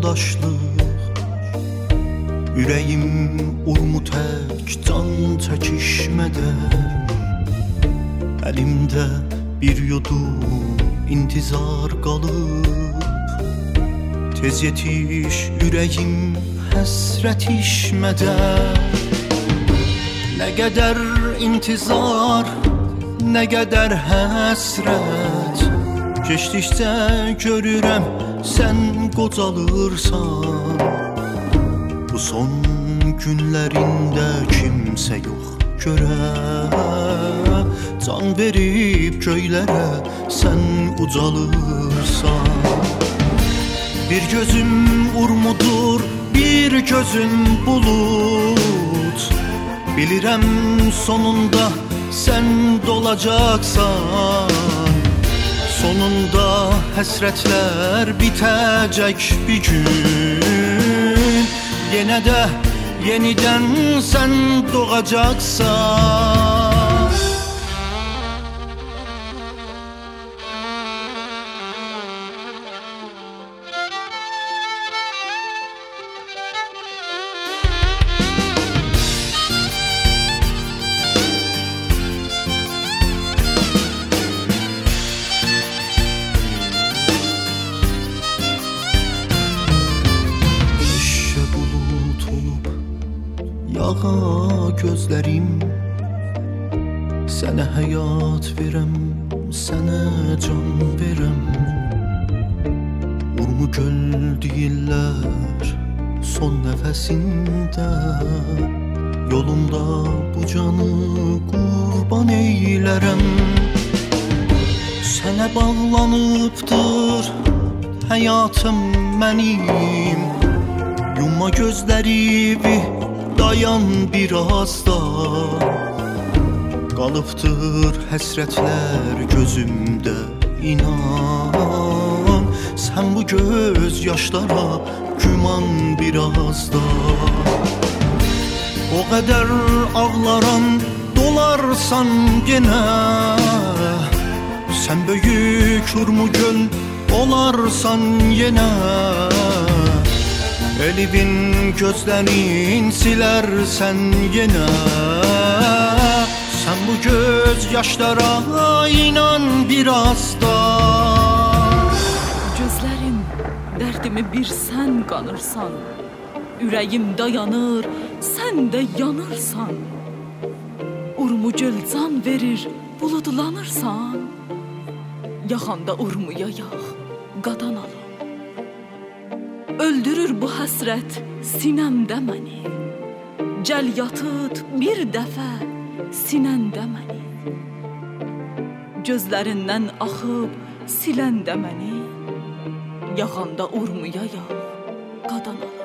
yoldaşlıq. Ürəyim urmu tək can çəkişmədə, əlimdə bir yudum intizar qalıb. Tez yetiş ürəyim həsrət işmədə. Nə qədər intizar, nə qədər həsrət, keçdikcə görürəm sən qocalırsan. Bu son günlərində kimsə yox görə, can verib göylərə sən ucalırsan. Bir gözüm urmudur, bir gözüm bulut. Bilirəm sonunda sən dolacaqsan. Sonunda həsrətlər bitəcək bir gün. Yenə də yenidən sən doğacaqsan. Yağa gözlərim, sənə həyat verəm, sənə can verəm. Urmu göl deyirlər son nəfəsində, yolunda bu canı qurban eylərəm. Sənə bağlanıbdır həyatım mənim. Yumma gözlərimi, dayan biraz da. Qalıbdır həsrətlər gözümdə, inan. Sən bu göz yaşlara güman biraz da. O qədər ağlaram, dolarsan yenə. Sən böyük urmu göl olarsan yenə. Elimin gözlərin silərsən yenə. Sən bu göz yaşlara inan biraz da. Gözlərim dərdimi bir sən qanırsan. Ürəyim dayanır, sən də yanırsan. Urmu göl can verir, buludlanırsan. Yaxanda urmuya yağ, qadan alım. Öldürür bu həsrət sinəmdə məni. Gəl yatıt bir dəfə sinəndə məni. Gözlərindən axıb siləndə məni. Yaxanda urmuya yağ, qadan al.